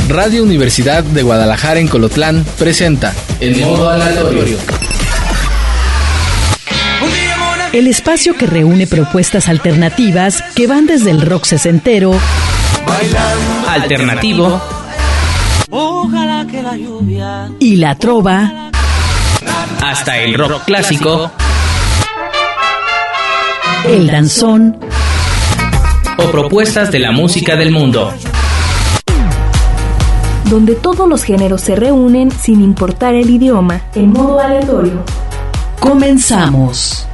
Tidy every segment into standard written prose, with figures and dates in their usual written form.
Radio Universidad de Guadalajara en Colotlán presenta En Modo Aleatorio. El espacio que reúne propuestas alternativas que van desde el rock sesentero, alternativo, ojalá que la lluvia, y la trova, hasta el rock clásico, el danzón o propuestas de la música del mundo. Donde todos los géneros se reúnen sin importar el idioma, en modo aleatorio. Comenzamos.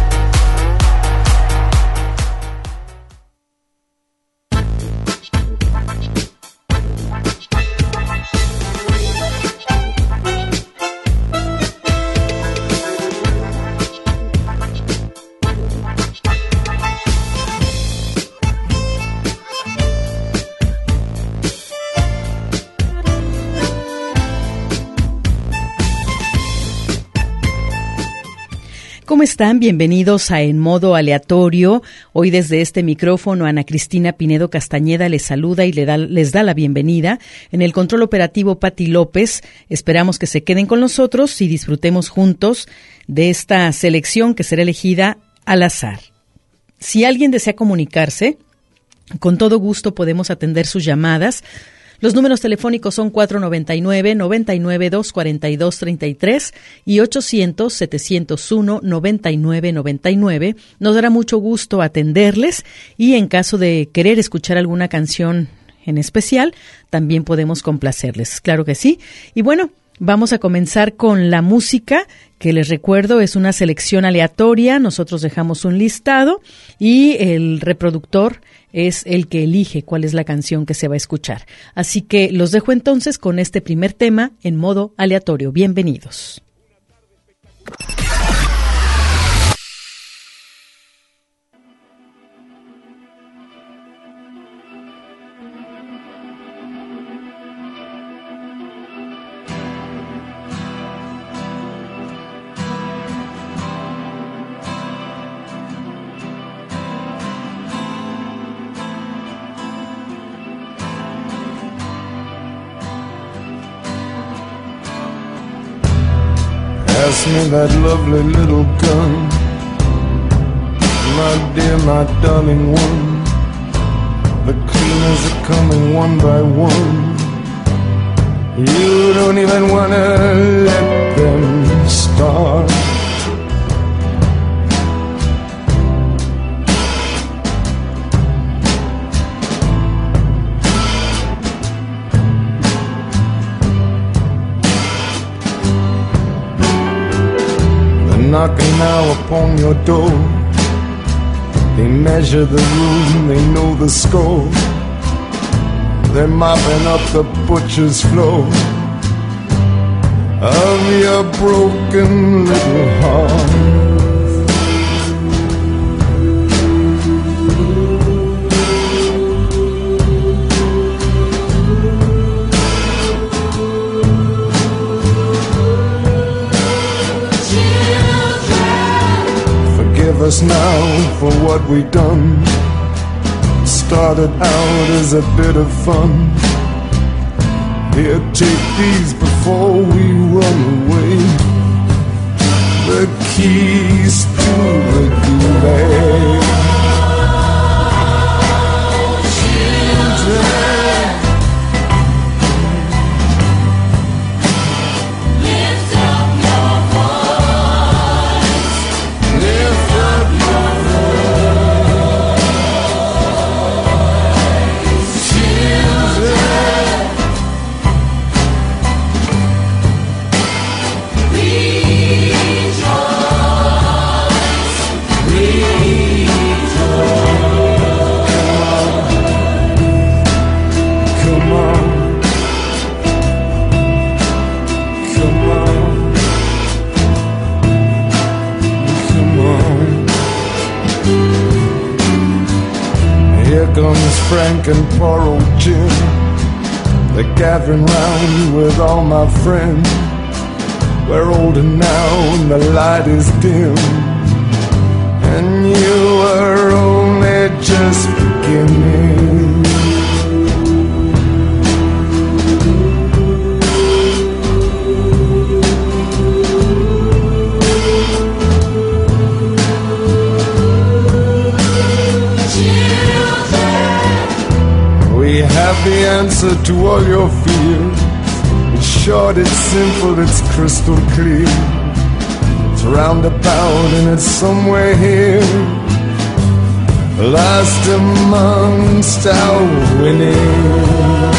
¿Cómo están? Bienvenidos a En Modo Aleatorio. Hoy desde este micrófono Ana Cristina Pinedo Castañeda les saluda y les da la bienvenida. En el control operativo Pati López. Esperamos que se queden con nosotros y disfrutemos juntos de esta selección que será elegida al azar. Si alguien desea comunicarse, con todo gusto podemos atender sus llamadas. Los números telefónicos son 499-99-242-33 y 800-701-9999. Nos dará mucho gusto atenderles y en caso de querer escuchar alguna canción en especial, también podemos complacerles. Claro que sí. Y bueno, vamos a comenzar con la música, que les recuerdo es una selección aleatoria. Nosotros dejamos un listado y el reproductor es el que elige cuál es la canción que se va a escuchar. Así que los dejo entonces con este primer tema en modo aleatorio. Bienvenidos. Pass me that lovely little gun, my dear, my darling one. The cleaners are coming one by one. You don't even wanna let them start. Knocking now upon your door. They measure the room, they know the score. They're mopping up the butcher's floor of your broken little heart. Forgive us now for what we've done. Started out as a bit of fun. Here, take these before we run away. The keys to the gulag. Frank and poor old Jim, they're gathering round with all my friends. We're older now and the light is dim, and you were only just beginning. We have the answer to all your fears. It's short, it's simple, it's crystal clear. It's roundabout and it's somewhere here, last amongst our winning.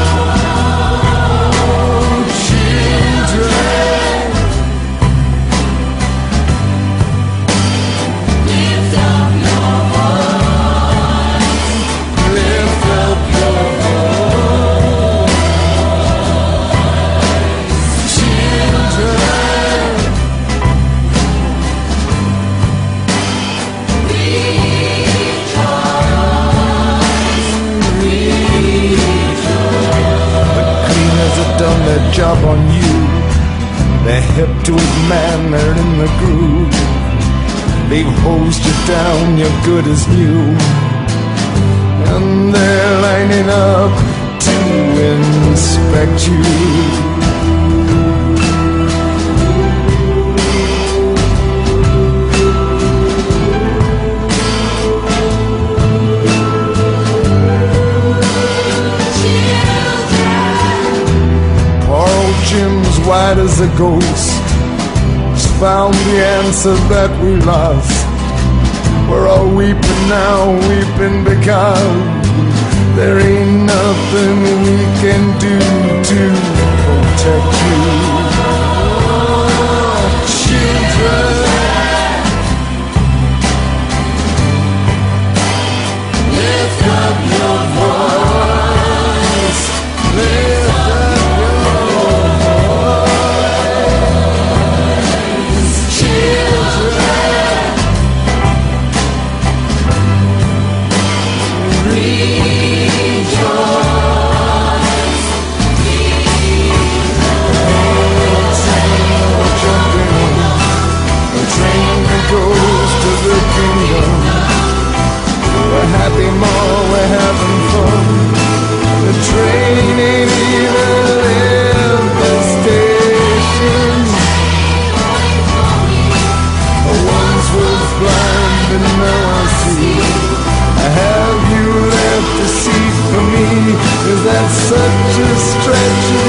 Job on you. They're hip to it, man, they're in the groove. They've hosed you down, you're good as new. And they're lining up to inspect you. Jim's white as a ghost has found the answer that we lost. We're all weeping now, weeping because there ain't nothing we can do to protect you. Children, lift up your voice. Lift up happy more, we're having fun. The train ain't even left the station. I once was blind, but now I see. Have you left a seat for me? Is that such a stretch of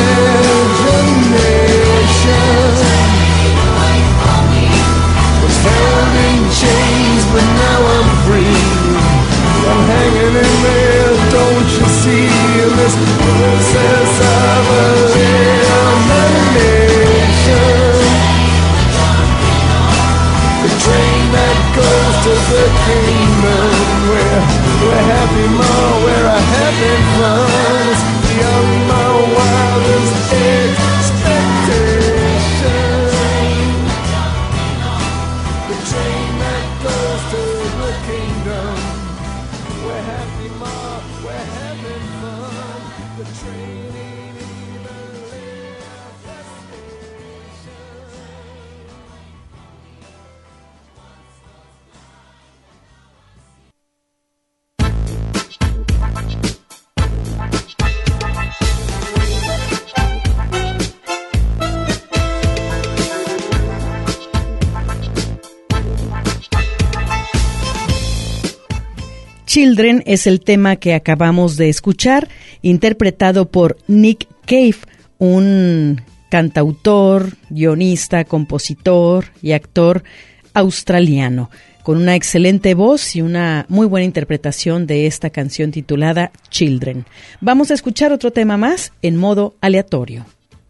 imagination? Was held in chains, but now I'm free. I'm hanging in there, don't you see? This process of elimination. The train that goes to the kingdom, we're happy more, where I haven't run. It's beyond my wildest expectation. The train that goes to the kingdom. We're happy more, we're having fun. The train ain't even left the station. Children es el tema que acabamos de escuchar, interpretado por Nick Cave, un cantautor, guionista, compositor y actor australiano, con una excelente voz y una muy buena interpretación de esta canción titulada Children. Vamos a escuchar otro tema más en modo aleatorio.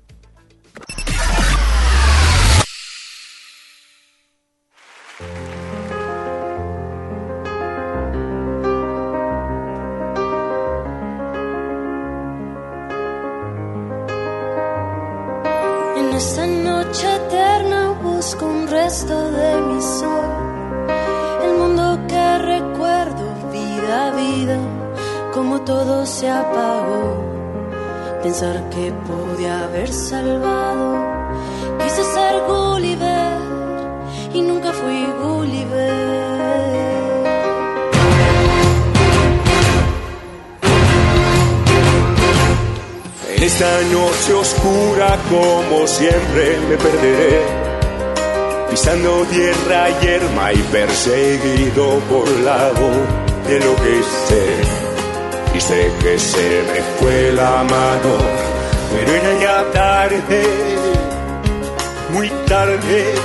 Esta noche eterna busco un resto de mi sol, el mundo que recuerdo vida a vida, como todo se apagó. Pensar que podía haber salvado, quise ser Gulliver y nunca fui Gulliver. En esta noche oscura, como siempre, me perderé, pisando tierra yerma y perseguido por la voz de lo que sé. y sé que se me fue la mano, pero era ya tarde, muy tarde.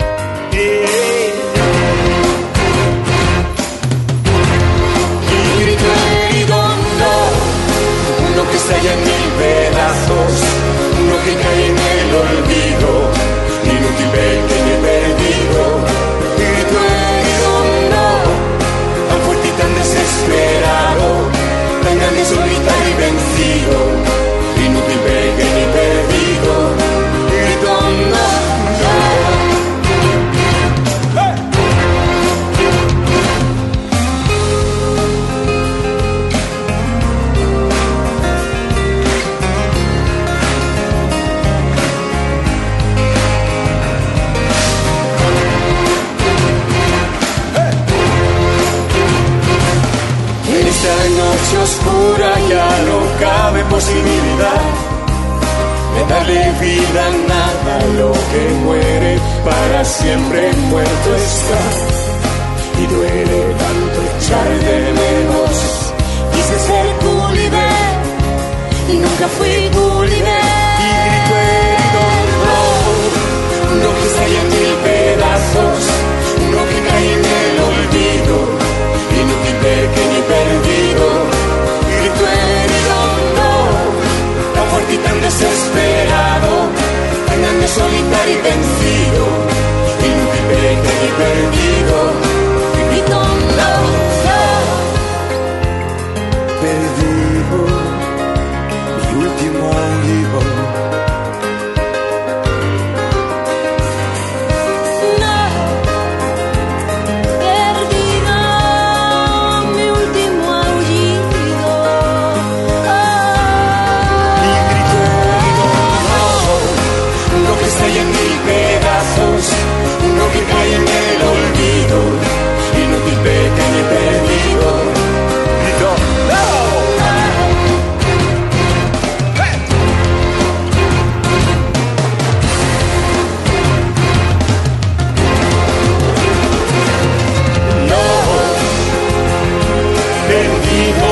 Y grito herido, no, uno que estalla en mil pedazos, uno que cae en el olvido, inútil, pequeño y perdido. Y grito herido, no, tan fuerte y tan desesperado, tan grande, solitario y vencido, inútil, pequeño y perdido. Y grito no, no. Esta noche oscura ya no cabe posibilidad de darle vida a nada, lo que muere para siempre muerto está. Y duele tanto echar de menos. Quise ser Gulliver y nunca fui Gulliver. Y grito herido, no, uno que estalla en mil pedazos, uno que cae en el olvido, inútil, pequeño y perdido. Y grito herido, no, tan fuerte y tan desesperado, tan grande, solitario y vencido, inútil, pequeño y perdido. Y grito no, no, perdido, mi último amigo. Uno que cae en el olvido, inútil, pequeño y perdido. Grito, ¡no! No, perdido,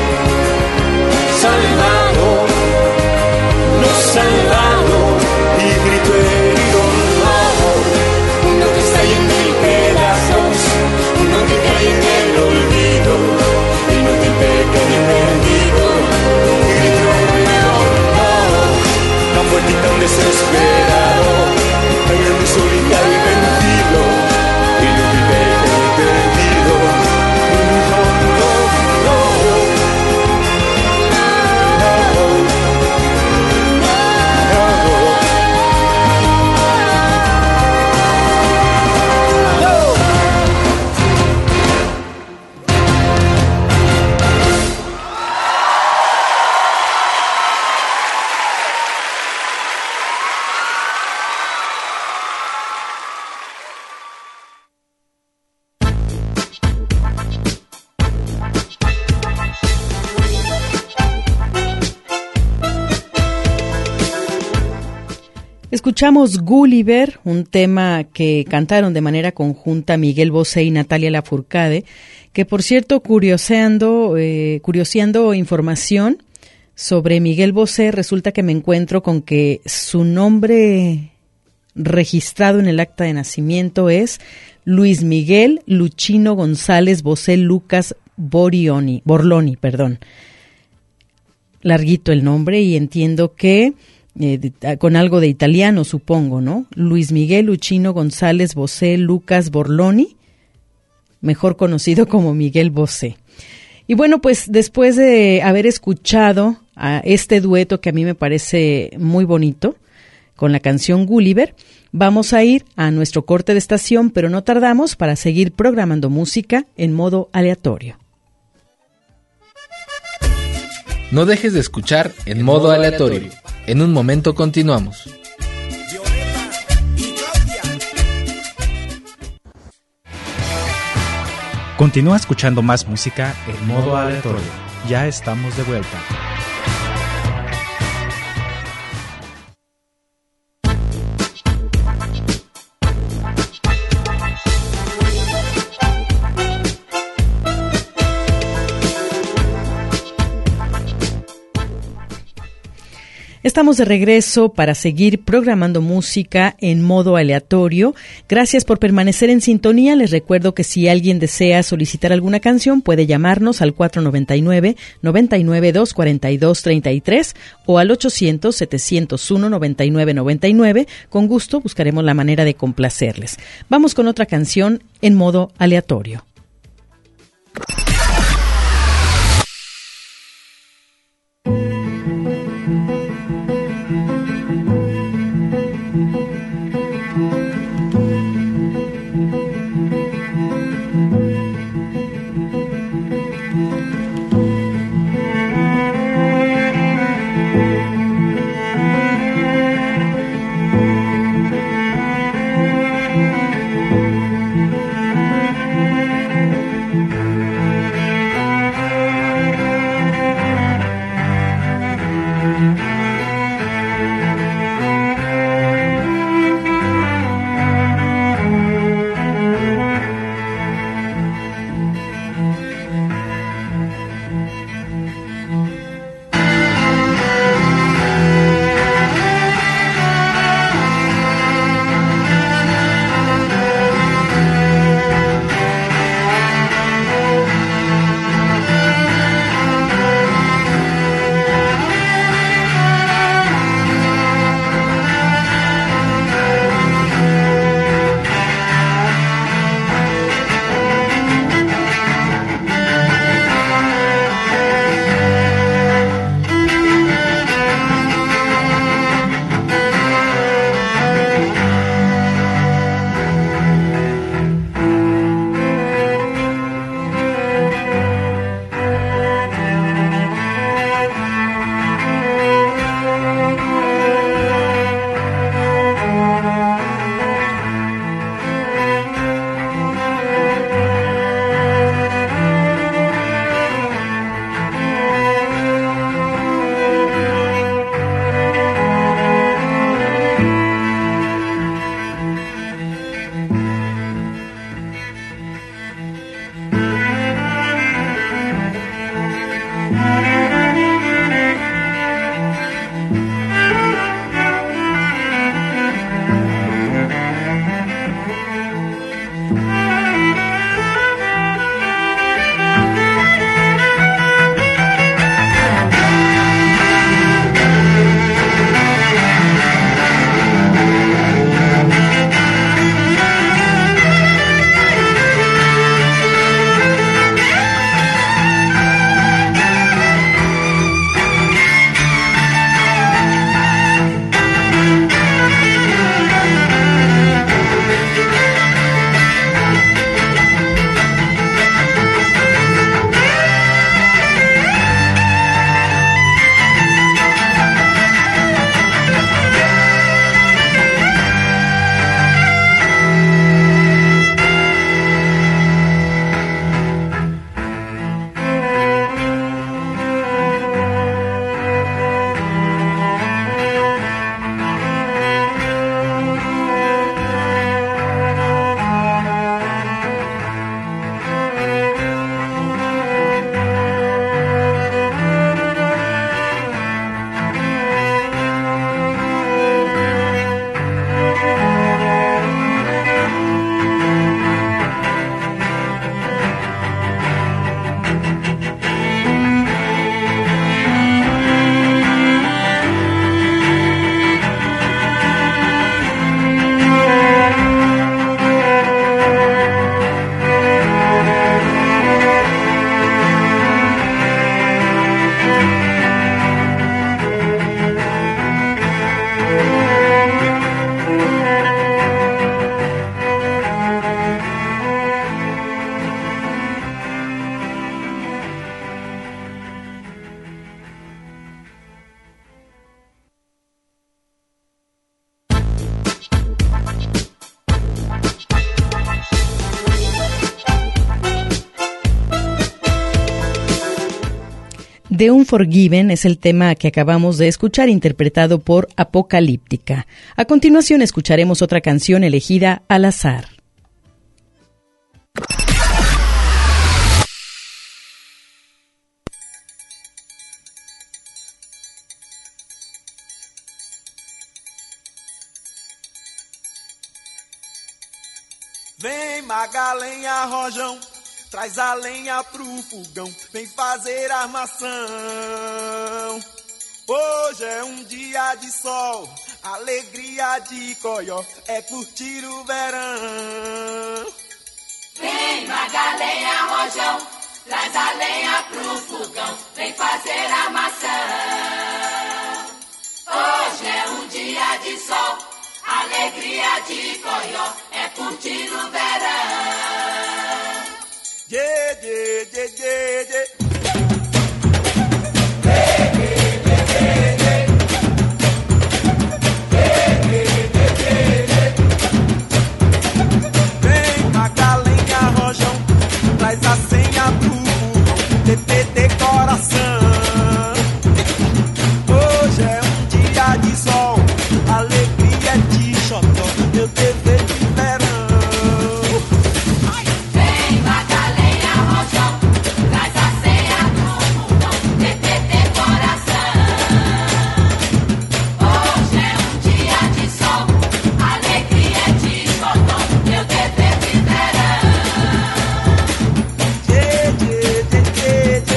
salvado, no salvado. Y grito herido, uno que está en mil pedazos, uno que cae en el olvido, inútil, pequeño y perdido. Y grito herido, no, tan fuerte y tan desesperado, tan grande, solitario y vencido, inútil, pequeño y perdido. No, no, no, Escuchamos Gulliver, un tema que cantaron de manera conjunta Miguel Bosé y Natalia Lafourcade, que por cierto, curioseando información sobre Miguel Bosé, resulta que me encuentro con que su nombre registrado en el acta de nacimiento es Luis Miguel Luchino González Bosé Lucas Borloni. Larguito el nombre, y entiendo que con algo de italiano, supongo, ¿no? Luis Miguel Luchino González Bosé Lucas Borloni, mejor conocido como Miguel Bosé. Y bueno, pues después de haber escuchado a este dueto que a mí me parece muy bonito, con la canción Gulliver, vamos a ir a nuestro corte de estación, pero no tardamos para seguir programando música en modo aleatorio. No dejes de escuchar en modo aleatorio. En un momento continuamos. Continúa escuchando más música en modo aleatorio. Ya estamos de vuelta. Estamos de regreso para seguir programando música en modo aleatorio. Gracias por permanecer en sintonía. Les recuerdo que si alguien desea solicitar alguna canción, puede llamarnos al 499-99-242-33 o al 800-701-9999. Con gusto buscaremos la manera de complacerles. Vamos con otra canción en modo aleatorio. The Unforgiven es el tema que acabamos de escuchar, interpretado por Apocalíptica. A continuación escucharemos otra canción elegida al azar. Vem Magalenha, Rojão, traz a lenha pro fogão, vem fazer armação. Hoje é um dia de sol, alegria de coió, é curtir o verão. Vem Magalenha, Rojão, traz a lenha pro fogão, vem fazer armação. Hoje é um dia de sol, alegria de coió, é curtir o verão. Dê, dê, dê, dê, dê. Vem Magalenha, Rojão, traz a senha pro fogão, TT decoração. Hoje é um dia de sol, alegria de xodó, meu dever de verão. Vem Magalenha, Rojão, traz a senha pro fogão, TT decoração. Hoje é um dia de sol, alegria de xodó, meu dever de verão. Dê, dê, dê, dê, dê.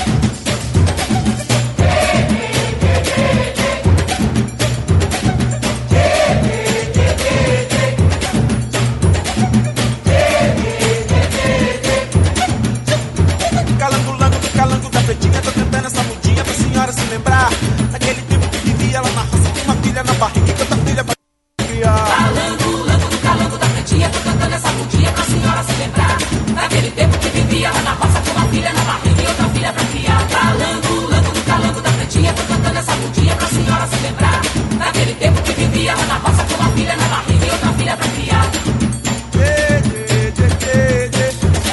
Calango da pretinha, tô cantando essa mudinha pra senhora se lembrar daquele tempo que vivia lá na roça com uma filha na barriga e tanta filha pra criar. Calango da pretinha, tô cantando essa mudinha pra senhora se lembrar daquele tempo que vivia lá na roça com uma filha na barriga e outra filha pra criar. Calango da pretinha, tô cantando essa mudinha pra senhora se lembrar daquele tempo que vivia lá na roça com uma filha na barriga e outra filha pra criar. Dê, dê, dê, dê, dê.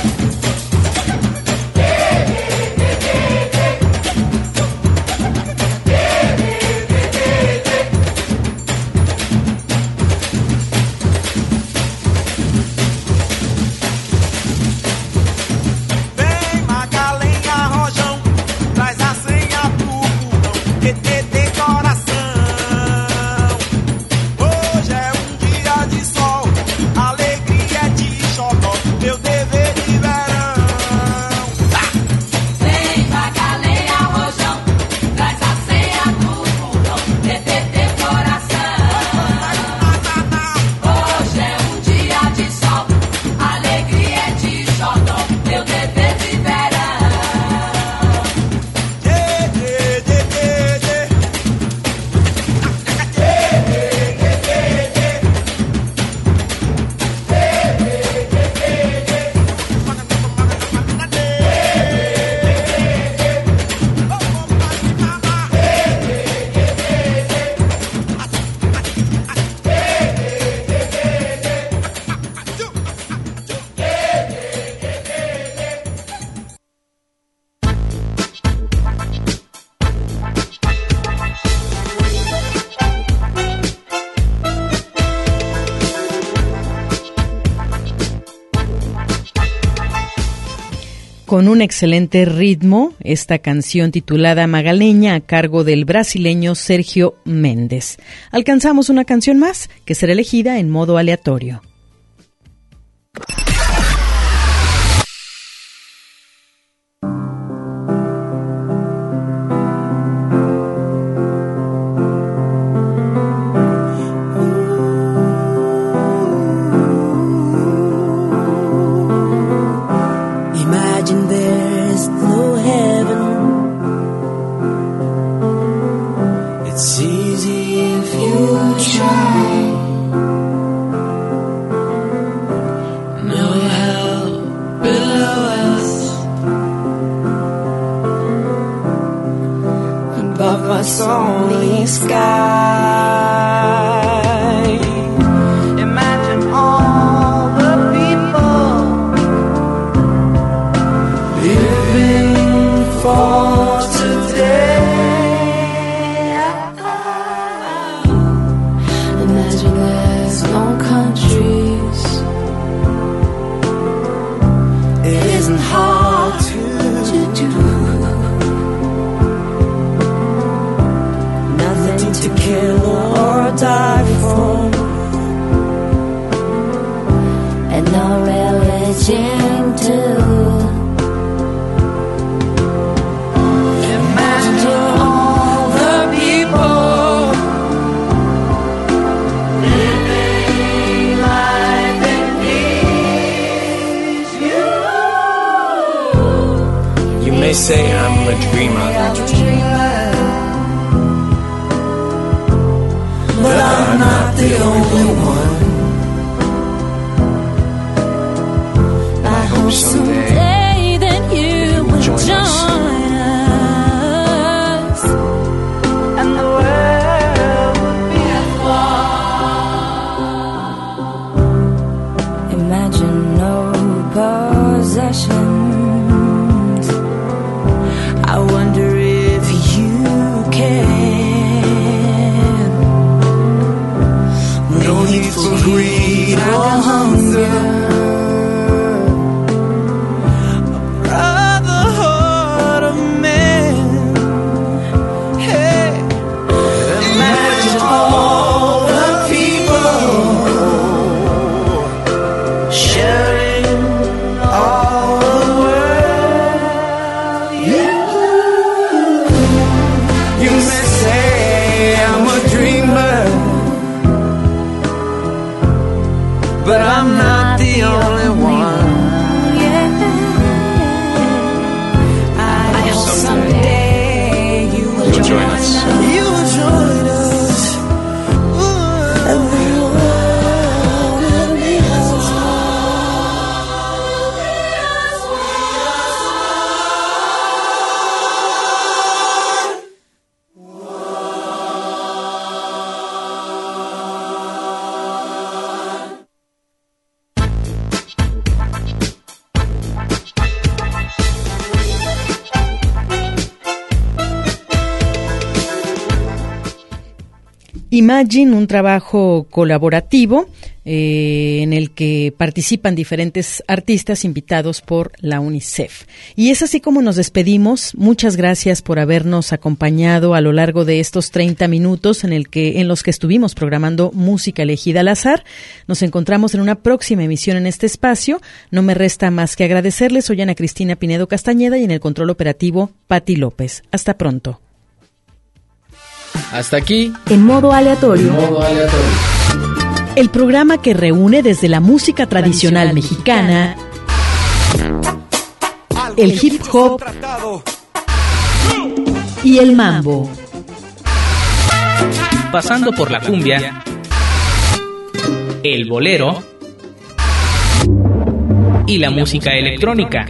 Vem Magalenha, Rojão, traz a senha pro fogão, TT decoração. Hoje é um dia de sol, alegria de xodó, meu dever de verão. Vem Magalenha, Rojão, traz a senha do fogão, TT decoração. Hoje é um dia de sol, alegria de xodó, meu dever de verão. Dê, dê, dê, dê, dê. Con un excelente ritmo, esta canción titulada Magaleña a cargo del brasileño Sergio Méndez. Alcanzamos una canción más que será elegida en modo aleatorio. Imagine there's no heaven. It's easy if you try. No hell below us. Above us only sky. Imagine all the people living for today. Imagine there's no countries. It isn't hard to do. Nothing to kill or die for. And reaching to. Imagine all the people living life in peace. You may say I'm a dreamer, but I'm not the only one. I hope someday that you will join us, and the world will be at one. Imagine no possessions. I wonder if you can. No need for greed or hunger. Brotherhood of men. Hey, imagine all the people sharing all the world. You may say I'm a dreamer, but I'm not the only one. I hope someday you will join us. You will join us. And the world will be as Imagine, un trabajo colaborativo en el que participan diferentes artistas invitados por la UNICEF. Y es así como nos despedimos. Muchas gracias por habernos acompañado a lo largo de estos 30 minutos en los que estuvimos programando música elegida al azar. Nos encontramos en una próxima emisión en este espacio. No me resta más que agradecerles. Soy Ana Cristina Pinedo Castañeda y en el control operativo, Pati López. Hasta pronto. Hasta aquí, En modo aleatorio. El programa que reúne desde la música tradicional mexicana, el hip hop y el mambo. Pasando por la cumbia, el bolero y la música electrónica.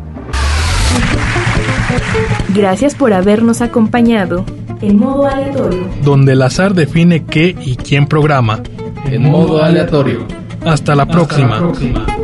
Gracias por habernos acompañado. En modo aleatorio. Donde el azar define qué y quién programa. En modo aleatorio. Hasta la próxima.